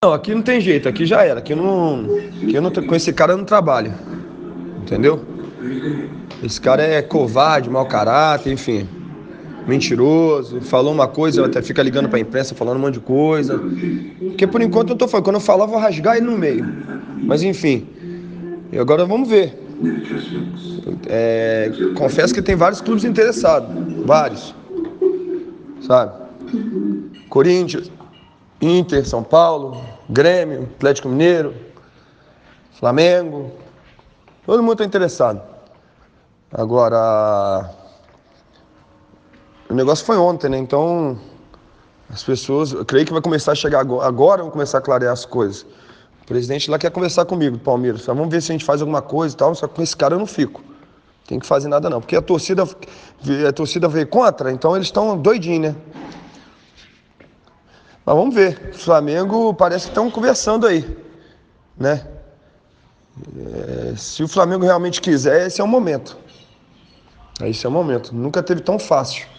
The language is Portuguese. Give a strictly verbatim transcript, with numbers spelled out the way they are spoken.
Não, aqui não tem jeito, aqui já era. Aqui eu não, aqui eu não, com esse cara eu não trabalho. Entendeu? Esse cara é covarde, mau caráter, enfim. Mentiroso. Falou uma coisa, até fica ligando pra imprensa falando um monte de coisa. Porque por enquanto eu tô falando, quando eu falar, eu vou rasgar ele no meio. Mas enfim. E agora vamos ver. É, confesso que tem vários clubes interessados. Vários. Sabe? Corinthians, Inter, São Paulo, Grêmio, Atlético Mineiro, Flamengo. Todo mundo está interessado. Agora, o negócio foi ontem, né? Então, as pessoas, eu creio que vai começar a chegar agora, agora vão começar a clarear as coisas. O presidente lá quer conversar comigo, Palmeiras. Só vamos ver se a gente faz alguma coisa e tal, só que com esse cara eu não fico. Tem que fazer nada não, porque a torcida, a torcida veio contra, então eles estão doidinhos, né? Mas vamos ver. O Flamengo parece que estão conversando aí, né? É, se o Flamengo realmente quiser, esse é o momento. Esse é o momento. Nunca teve tão fácil.